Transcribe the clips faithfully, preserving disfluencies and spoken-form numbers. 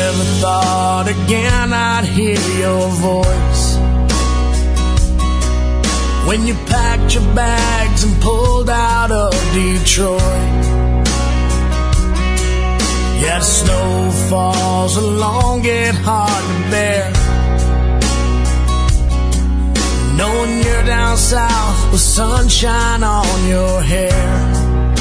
never thought again I'd hear your voice when you packed your bags and pulled out of Detroit. Yeah, the snow falls along, get hard to bear, knowing you're down south with sunshine on your hair.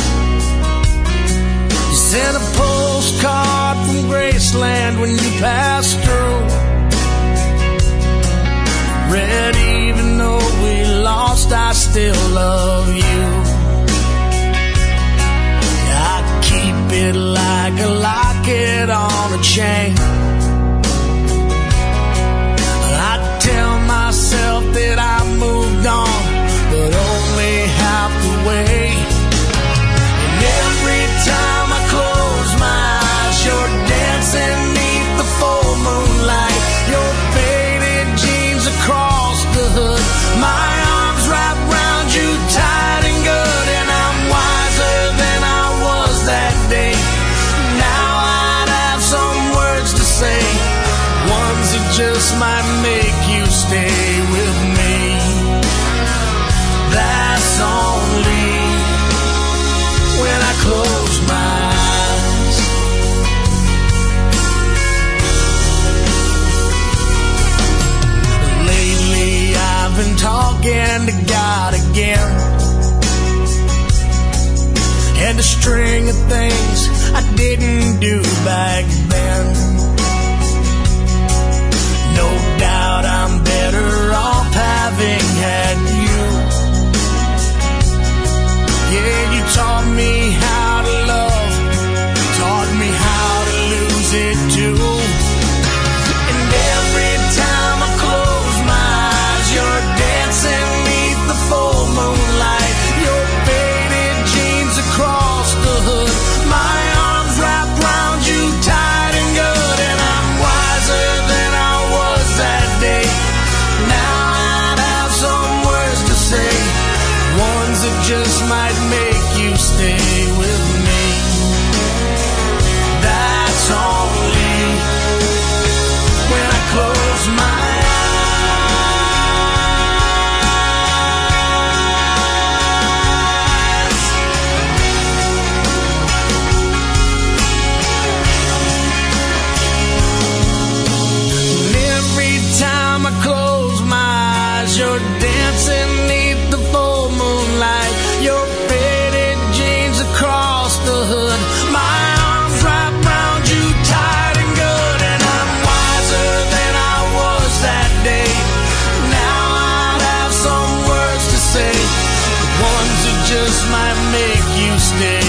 You sent a postcard from Graceland when you passed through. Read, even though we lost, I still love you. I keep it like a locket on a chain. I tell myself that I moved on, but only half the way. And every time I close my eyes, you're dancing beneath the full moonlight. Your faded jeans across the hood, my arms wrapped around you tight and good. And I'm wiser than I was that day. Now I'd have some words to say, ones that just might make you stay with me. That's only when I close my eyes. Lately I've been talking to God again, and a string of things I didn't do back then. No doubt I'm better off having had you. Yeah, you taught me how to love, taught me how to lose it too. And every time I close my eyes, you're dancing beneath the full moonlight. Your faded jeans across the hood, my arms wrapped around you tight and good. And I'm wiser than I was that day. Now I'd have some words to say, ones that just might make you stay with me. That's only when I close my eyes. And every time I close my eyes, you're dancing beneath the full moonlight. Your faded jeans across the hood, my arms wrapped around you tight and good. And I'm wiser than I was that day. Now I'd have some words to say, ones that just might make you stay